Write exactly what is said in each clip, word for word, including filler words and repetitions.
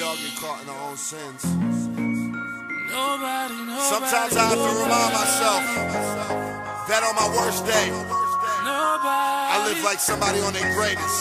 all get caught in our own sins. Nobody, nobody, Sometimes I have to remind myself that on my worst day, nobody, I live like somebody on their greatest.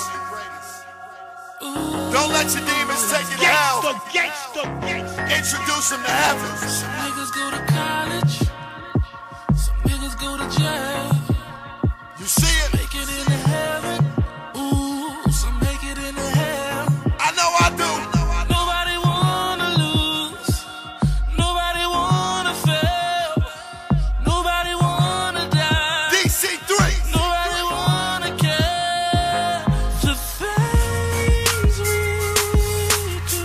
Don't let your demons take you to hell. Introduce them to heaven. Some niggas go to college, some niggas go to jail. You see it? Make it into heaven, ooh, some make it into hell. I know I do. Nobody wanna lose, nobody wanna fail, nobody wanna die. D C three. Nobody wanna care. The things we do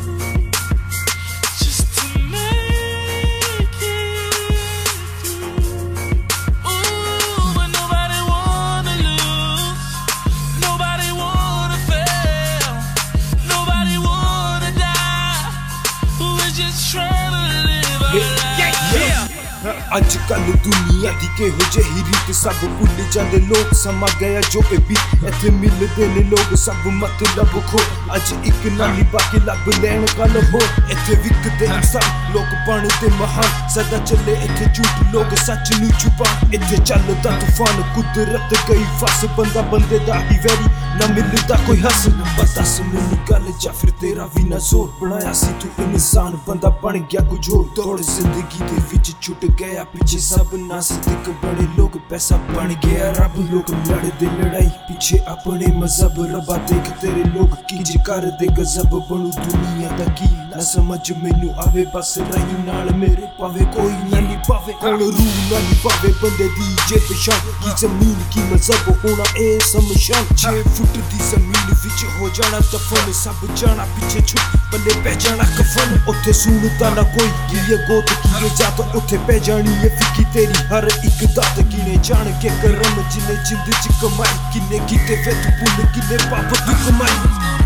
just to make it through. Ooh, but nobody wanna lose, nobody wanna fail, nobody wanna die. We're just trying to live our lives. ਅੱਜ ਕੱਲ ਦੁਨੀਆ ਦੀ ਕਿਹੋ ਜਿਹੀ ਰੀਤ ਸਭ ਭੁੱਲ ਜਾਂਦੇ ਲੋਕ ਸਮਾਂ ਗਿਆ ਜੋ ਇਹ ਵੀ ਇੱਥੇ ਮਿਲਦੇ ਨੇ ਲੋਕ ਸਭ ਮਤਲਬ ਖੋ ਅੱਜ ਇੱਕ ਨਾਲੀ ਬਾਕੀ ਲੱਭ ਲੈਣ ਕੱਲ ਹੋ ਇੱਥੇ ਵਿਕਦੇ ਇਨਸਾਨ ਲੋਕ ਬਣਦੇ ਮਹਾਨ ਸਦਾ ਚੱਲੇ ਇੱਥੇ ਝੂਠ ਲੋਕ ਸੱਚ ਨੂੰ ਛੁਪਾਉਣ ਇੱਥੇ ਚੱਲਦਾ ਤੂਫਾਨ ਕੁਦਰਤ ਗਈ ਫਸ ਬੰਦਾ ਬੰਦੇ ਦਾ ਹੀ ਵੈਰੀ ਨਾ ਮਿਲਦਾ ਕੋਈ ਹੱਸ ਬਸ ਮੈਨੂੰ ਗੱਲ ਜਾਂ ਫਿਰ ਤੇਰਾ ਵੀ ਨਾ ਜ਼ੋਰ ਬਣਾਇਆ ਸੀ ਤੂੰ ਇਨਸਾਨ ਬੰਦਾ ਬਣ ਗਿਆ ਕੁਝ ਹੋਰ ਦੌੜ ਜ਼ਿੰਦਗੀ ਦੇ ਵਿੱਚ ਛੁੱਟ ਗਿਆ ਪਿੱਛੇ ਸਭ ਨਾਸਤਿਕ ਬੜੇ ਲੋਕ ਪੈਸਾ ਬਣ ਗਿਆ ਰੱਬ ਲੋਕ ਲੜਦੇ ਲੜਾਈ ਪਿੱਛੇ ਆਪਣੇ ਮਜ਼ਹਬ ਰੱਬਾ ਦੇਖ ਤੇਰੇ ਲੋਕ ਕੀ ਜੇ ਕਰਦੇ ਗਜ਼ਬ ਬਣੂ ਦੁਨੀਆ ਦਾ ਕੀ ਨਾ ਸਮਝ ਮੈਨੂੰ ਆਵੇ ਬਸ ਰਹੀ ਨਾਲ ਮੇਰੇ ਪਾਵੇ ਕੋਈ ਨਾ ਨਿਭਾਵੇ ਕੋਲ ਰੂ ਨਾ ਨਿਭਾਵੇ ਬੰਦੇ ਦੀ ਜੇ ਪਛਾਣ ਕੀ ਜ਼ਮੀਨ ਕੀ ਮਜ਼ਹਬ ਹੋਣਾ ਇਹ ਸਮਝਾਂ ਛੇ ਫੁੱਟ ਦੀ ਜ਼ਮੀਨ ਵਿੱਚ ਹੋ ਜਾਣਾ ਦਫਨ ਸਭ ਜਾਣਾ ਪਿੱਛੇ ਛੁੱਟ ਬੰਦੇ ਪੈ ਜਾਣਾ ਕਫਨ ਉੱਥੇ ਸੁਣਦਾ ਨਾ ਕੋਈ ਕੀ ਇਹ ਗੋਤ ਕੀ ਇਹ ਜਾਤ ਉੱਥੇ ਪੈ ਜਾਣੀ ਇਹ ਫਿੱਕੀ ਤੇਰੀ ਹਰ ਇੱਕ ਦਾਤ ਕਿਨੇ ਜਾਣ ਕੇ ਕਰਮ ਜਿਨੇ ਜਿੰਦ ਚ ਕਮਾਈ ਕਿਨੇ ਕੀਤੇ ਵੇ ਤੂੰ ਭੁੱਲ ਕਿਨੇ ਪਾਪ ਤੂੰ ਕਮਾਈ